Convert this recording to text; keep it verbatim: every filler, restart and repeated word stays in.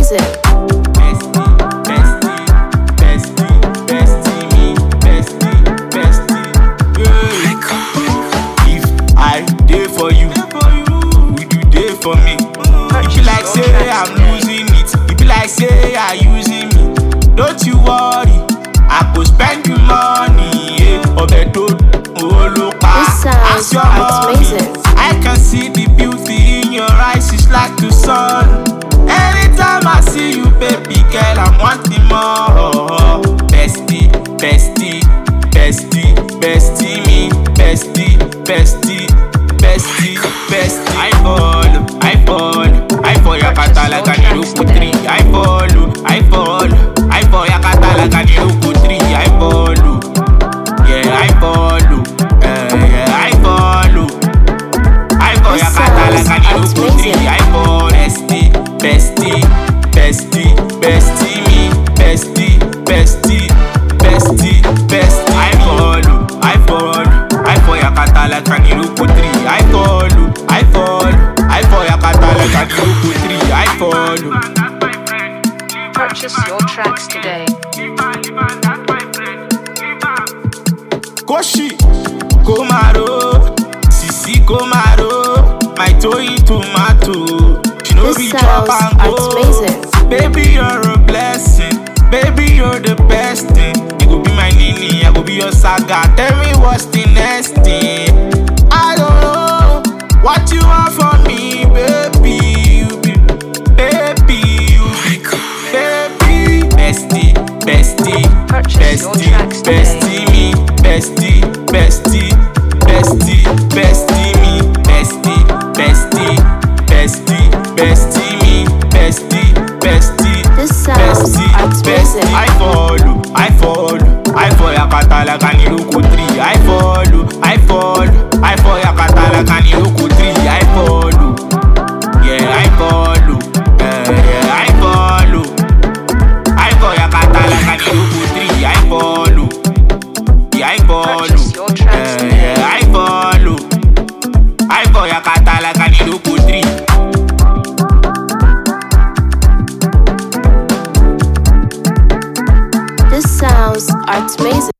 Music. Bestie, bestie, bestie, bestie me, bestie, bestie. Yeah. If I dey for you, will you dey for me? If you like say I'm losing it, if you like say I using me, don't you worry, I go spend the money. Yeah. Obedo, olopa, This sounds ask your amazing. mommy. I can see the beauty in your eyes, it's like the sun. Anytime I see you, baby girl, I'm wanting more. Bestie, bestie, bestie, bestie me, bestie, bestie, bestie, bestie. I follow, I follow, I follow your kata like a Niruku tree. I follow, I follow, I follow your kata like a Niruku tree. I follow, yeah, I follow, yeah, yeah, I follow. I follow your kata like a Niruku tree. I follow, bestie, bestie, bestie, bestie me, bestie, bestie, bestie, bestie. I follow, I follow, I follow your kata like a Niruku tree. I follow, I follow, I follow your kata like a Niruku tree. I follow. Purchase your tracks today. Koshi, Komaro, Sisi Komaro, my toy tomato. She no This be sounds chop and go. amazing. Baby, you're a blessing. Baby, you're the best thing. You go be my nini, I go be your saga. Tell me what's the next thing. I don't know what you want from me, baby. You be, baby, you be, baby. Bestie, bestie, Purchase your bestie, tracks today. bestie me, bestie, bestie, bestie, bestie me, bestie, bestie, bestie, bestie me, bestie, bestie. This sounds Bestie, bestie, amazing. I follow, I follow, I follow your kata like a Niruku tree. I follow, I follow, I follow your kata like a Niruku tree. I follow, yeah, I follow, yeah, yeah, I follow, I follow your kata like a Niruku tree. I follow, yeah, I follow, Purchase your tracks yeah, today. yeah, I follow, I follow your kata like a Niruku tree. This sounds amazing.